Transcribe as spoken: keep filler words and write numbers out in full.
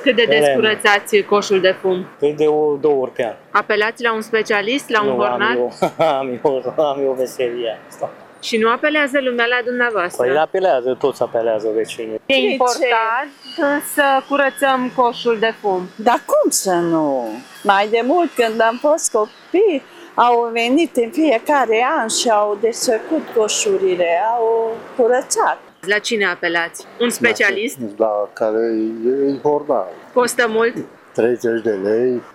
Cât de des curățați coșul de fum? Păi de o, două ori pe an. Apelați la un specialist, la un nu, bornac? Am eu, am eu, am eu meseria asta. Și nu apelează lumea la dumneavoastră? Păi apelează, toți apelează vecinii. E important să curățăm coșul de fum. Dar cum să nu? Mai de mult, când am fost copii, au venit în fiecare an și au desfăcut coșurile, au curățat. La cine apelați? Un specialist? La care e hornar. Costă mult? treizeci de lei.